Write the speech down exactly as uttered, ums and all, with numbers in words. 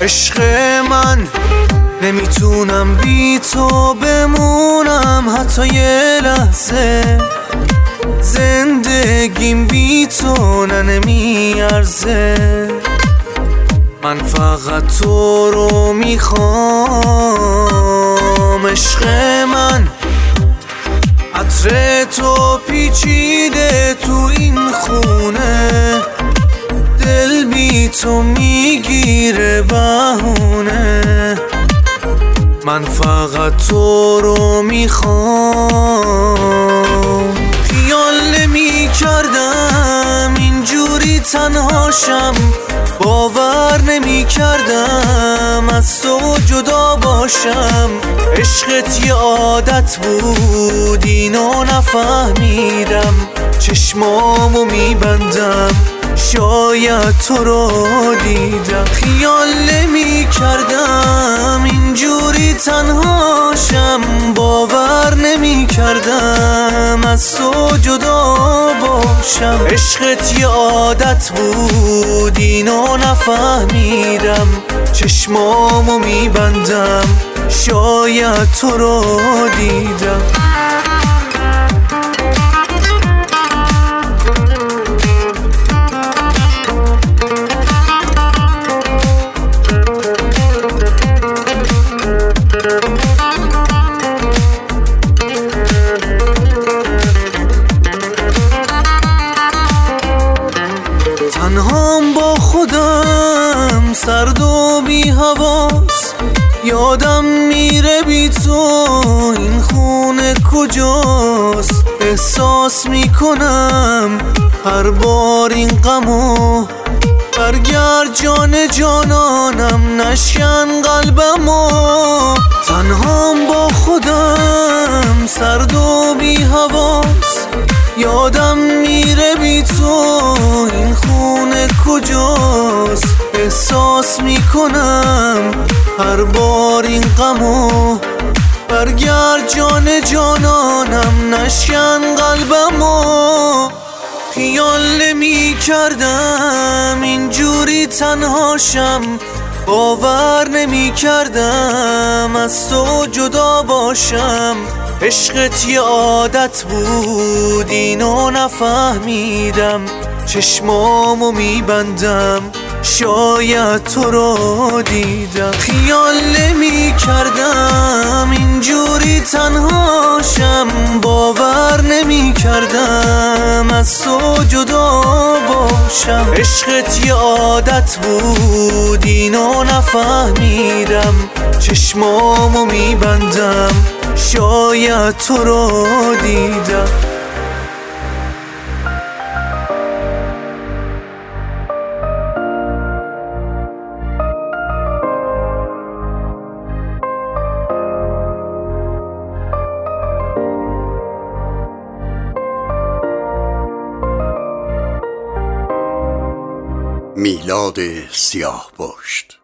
عشق من نمیتونم بی تو بمونم حتی یه لحظه، زندگیم بی تو نه نمیارزه. من فقط تو رو میخوام. عشق من عطر تو پیچیده تو این خونه، دل بی تو میگیره بهونه. من فقط تو رو میخوام. خیال نمی کردم اینجوری تنهاشم، باور نمی کردم از تو جدا باشم. عشقت یه عادت بود اینو نفهمیدم، چشمامو میبندم شاید تو رو دیدم. خیال نمی کردم اینجوری تنهاشم، باور نمی کردم از تو جدا باشم. عشقت یه عادت بود اینو نفهمیدم، چشمامو میبندم شاید تو رو دیدم. تنهام با خودم سرد و بی حواس، یادم میره بی تو این خونه کجاست. احساس میکنم هر بار این غمو، برگرد جان جانانم نشکن قلبمو. تنهام با خودم سرد و بی حواس، یادم میره بی تو این خونه کجاست. احساس میکنم هر بار این غمو، برگرد جان جانانم نشکن قلبمو. خیال نمی کردم اینجوری تنهاشم، باور نمی کردم از تو جدا باشم. عشقت یه عادت بود اینو نفهمیدم، چشمامو میبندم شاید تو رو دیدم. خیال نمی کردم اینجوری تنهاشم، باور نمی کردم از تو جدا باشم. عشقت یه عادت بود اینو نفهمیدم، چشمامو میبندم شاید تو رو دیدم. میلاد سیاهپشت.